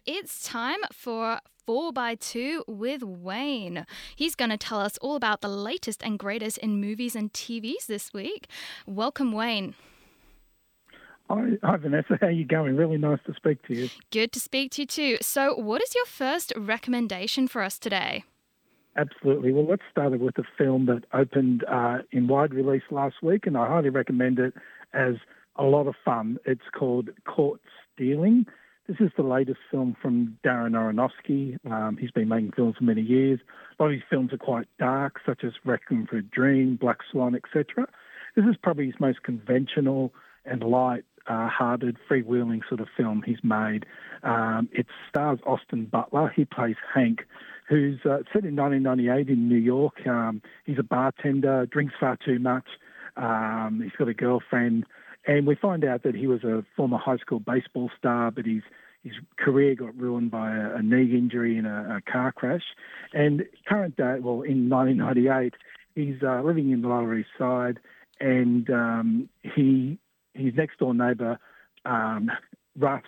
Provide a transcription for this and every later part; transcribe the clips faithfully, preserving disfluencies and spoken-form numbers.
it's time for four by two with Wayne. He's going to tell us all about the latest and greatest in movies and T Vs this week. Welcome, Wayne. Hi, hi, Vanessa. How are you going? Really nice to speak to you. Good to speak to you too. So what is your first recommendation for us today? Absolutely. Well, let's start with a film that opened uh, in wide release last week, and I highly recommend it as a lot of fun. It's called Caught Stealing. This is the latest film from Darren Aronofsky. Um, he's been making films for many years. A lot of his films are quite dark, such as Requiem for a Dream, Black Swan, et cetera. This is probably his most conventional and light-hearted, freewheeling sort of film he's made. Um, it stars Austin Butler. He plays Hank, who's uh, set in nineteen ninety-eight in New York. Um, he's a bartender, drinks far too much. Um, he's got a girlfriend. And we find out that he was a former high school baseball star, but his his career got ruined by a, a knee injury in a, a car crash. And current day, well, in nineteen ninety-eight, he's uh, living in the Lower East Side, and um, he his next door neighbour, um, Russ,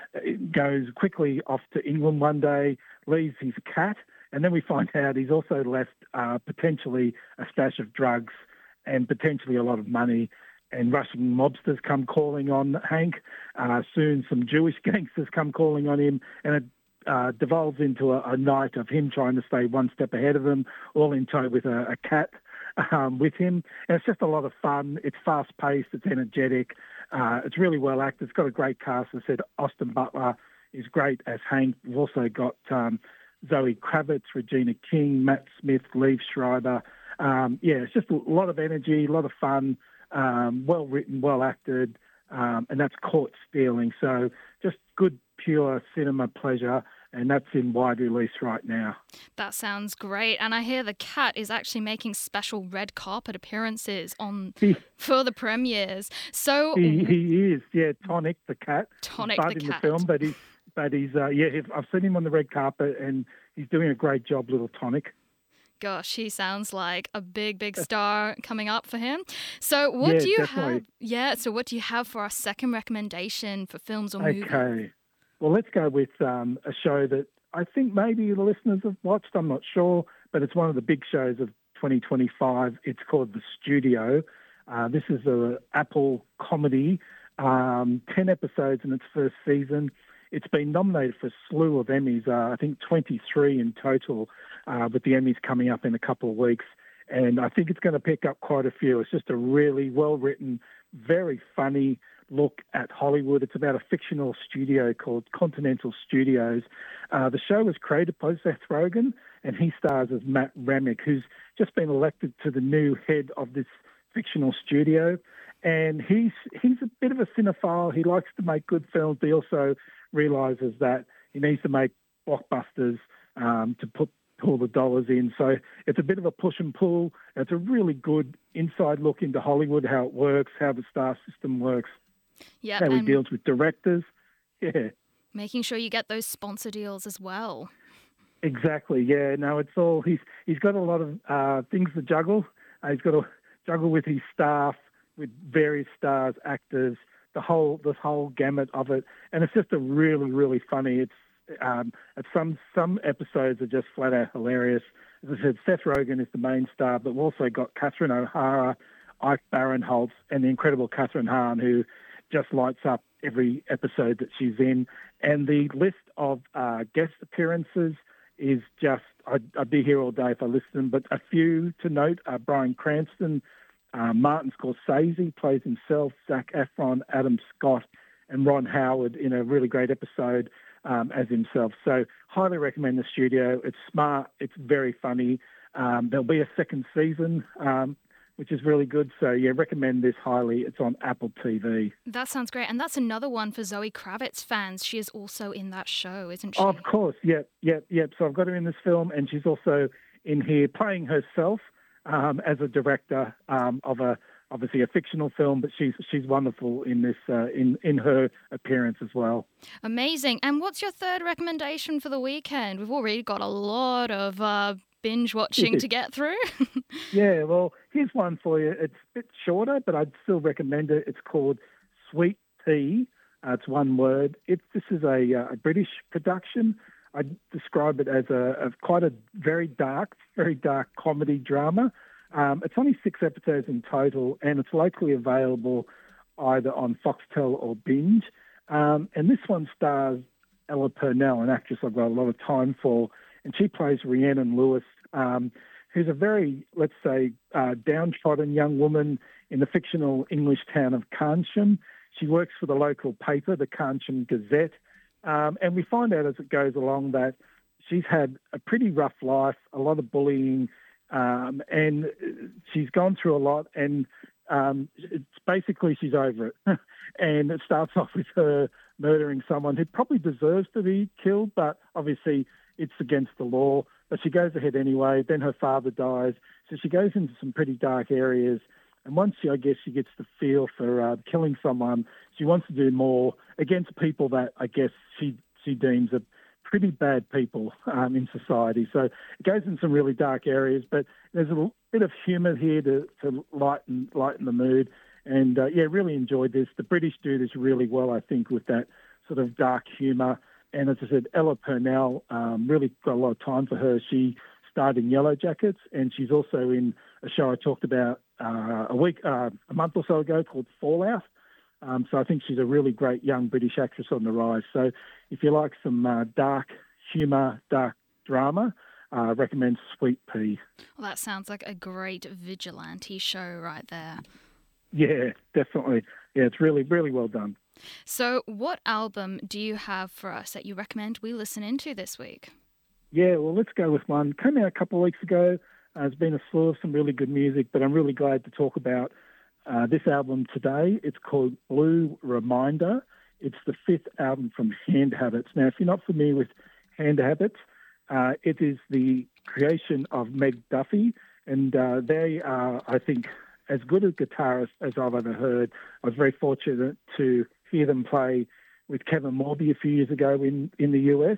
goes quickly off to England one day, leaves his cat, and then we find out he's also left uh, potentially a stash of drugs and potentially a lot of money. And Russian mobsters come calling on Hank. Uh, soon some Jewish gangsters come calling on him, and it uh, devolves into a, a night of him trying to stay one step ahead of them, all in tow with a, a cat um, with him. And it's just a lot of fun. It's fast-paced. It's energetic. Uh, it's really well acted. It's got a great cast. As I said, Austin Butler is great as Hank. We've also got um, Zoe Kravitz, Regina King, Matt Smith, Liev Schreiber. Um, yeah, it's just a lot of energy, a lot of fun. Um, well written, well acted, um, and that's Caught Stealing. So just good, pure cinema pleasure, and that's in wide release right now. That sounds great. And I hear the cat is actually making special red carpet appearances on He, for the premieres. So he, he is, yeah, Tonic the cat. Tonic Bud the in cat. the film, but he's, but he's, uh, yeah, I've seen him on the red carpet, and he's doing a great job, little Tonic. Gosh, he sounds like a big, big star coming up for him. So what yeah, do you definitely. have? Yeah, so what do you have for our second recommendation for films or movies? Okay. Well, let's go with um, a show that I think maybe the listeners have watched. I'm not sure, but it's one of the big shows of twenty twenty-five. It's called The Studio. Uh, this is a Apple comedy, um, ten episodes in its first season. It's been nominated for a slew of Emmys, uh, I think twenty-three in total, uh, with the Emmys coming up in a couple of weeks. And I think it's going to pick up quite a few. It's just a really well-written, very funny look at Hollywood. It's about a fictional studio called Continental Studios. Uh, the show was created by Seth Rogen, and he stars as Matt Ramick, who's just been elected to the new head of this fictional studio. And he's he's a bit of a cinephile. He likes to make good films, but he also realises that he needs to make blockbusters um, to put all the dollars in. So it's a bit of a push and pull. It's a really good inside look into Hollywood, how it works, how the star system works, Yeah, how he and deals with directors. Yeah, making sure you get those sponsor deals as well. exactly. Yeah, no, it's all, he's he's got a lot of uh, things to juggle. Uh, he's got to juggle with his staff, with various stars, actors, the whole the whole gamut of it, and it's just a really really funny. It's um, some some episodes are just flat out hilarious. As I said, Seth Rogen is the main star, but we've also got Catherine O'Hara, Ike Barinholtz, and the incredible Catherine Hahn, who just lights up every episode that she's in. And the list of uh, guest appearances is just I'd, I'd be here all day if I listened. But a few to note are Bryan Cranston. Uh, Martin Scorsese plays himself, Zac Efron, Adam Scott, and Ron Howard in a really great episode um, as himself. So highly recommend The Studio. It's smart. It's very funny. Um, there'll be a second season, um, which is really good. So, yeah, recommend this highly. It's on Apple T V. That sounds great. And that's another one for Zoe Kravitz fans. She is also in that show, isn't she? Oh, of course. Yep, yep, yep. So I've got her in this film, and she's also in here playing herself. Um, as a director um, of a obviously a fictional film, but she's she's wonderful in this uh, in in her appearance as well. Amazing. And what's your third recommendation for the weekend? We've already got a lot of uh, binge watching to get through. Yeah, well, here's one for you. It's a bit shorter, but I'd still recommend it. It's called Sweet Pea, Uh, it's one word. It's this is a, uh, a British production. I describe it as a, a quite a very dark, very dark comedy drama. Um, it's only six episodes in total, and it's locally available either on Foxtel or Binge. Um, and this one stars Ella Purnell, an actress I've got a lot of time for, and she plays Rhiannon Lewis, um, who's a very, let's say, uh, downtrodden young woman in the fictional English town of Carnsham. She works for the local paper, the Carnsham Gazette, um, and we find out as it goes along that she's had a pretty rough life, a lot of bullying, um, and she's gone through a lot, and um, it's basically she's over it. And it starts off with her murdering someone who probably deserves to be killed, but obviously it's against the law. But she goes ahead anyway. Then her father dies. So she goes into some pretty dark areas. And once she, I guess, she gets the feel for uh, killing someone, she wants to do more against people that I guess she she deems are pretty bad people um, in society. So it goes in some really dark areas, but there's a bit of humour here to, to lighten lighten the mood. And, uh, yeah, really enjoyed this. The British do this really well, I think, with that sort of dark humour. And as I said, Ella Purnell, um, really got a lot of time for her. She starred in Yellow Jackets, and she's also in a show I talked about uh, a week, uh, a month or so ago called Fallout. Um, so I think she's a really great young British actress on the rise. So if you like some uh, dark humour, dark drama, I uh, recommend Sweet Pea. Well, that sounds like a great vigilante show right there. Yeah, definitely. Yeah, it's really, really well done. So what album do you have for us that you recommend we listen into this week? Yeah, well, let's go with one. Came out a couple of weeks ago. Uh, there's been a slew of some really good music, but I'm really glad to talk about uh, this album today. It's called Blue Reminder. It's the fifth album from Hand Habits. Now, if you're not familiar with Hand Habits, uh, it is the creation of Meg Duffy, and uh, they are, I think, as good a guitarist as I've ever heard. I was very fortunate to hear them play with Kevin Morby a few years ago in, in the U S,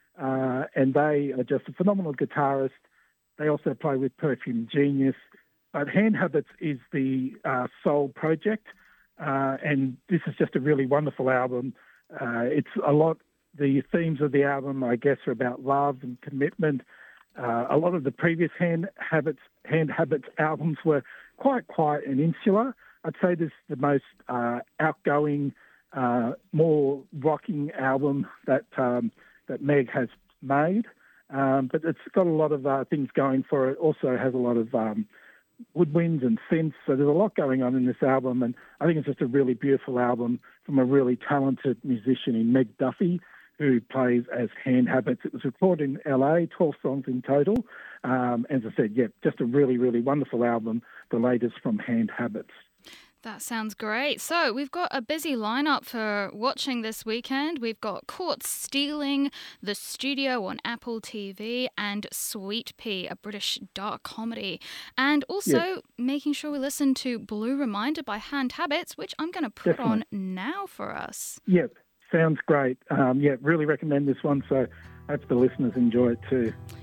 uh, and they are just a phenomenal guitarist. They also play with Perfume Genius. But Hand Habits is the uh, sole project, uh, and this is just a really wonderful album. Uh, it's a lot, the themes of the album, I guess, are about love and commitment. Uh, a lot of the previous Hand Habits Hand Habits albums were quite quiet and insular. I'd say this is the most uh, outgoing, uh, more rocking album that um, that Meg has made. Um, but it's got a lot of uh, things going for it. Also has a lot of um, woodwinds and synths. So there's a lot going on in this album, and I think it's just a really beautiful album from a really talented musician in Meg Duffy, who plays as Hand Habits. It was recorded in L A, twelve songs in total. Um, as I said, yeah, just a really, really wonderful album, the latest from Hand Habits. That sounds great. So we've got a busy lineup for watching this weekend. We've got Caught Stealing, The Studio on Apple T V, and Sweet Pea, a British dark comedy. And also Yes. making sure we listen to Blue Reminder by Hand Habits, which I'm going to put Definitely. on now for us. Yep, sounds great. Um, yeah, really recommend this one, so I hope the listeners enjoy it too.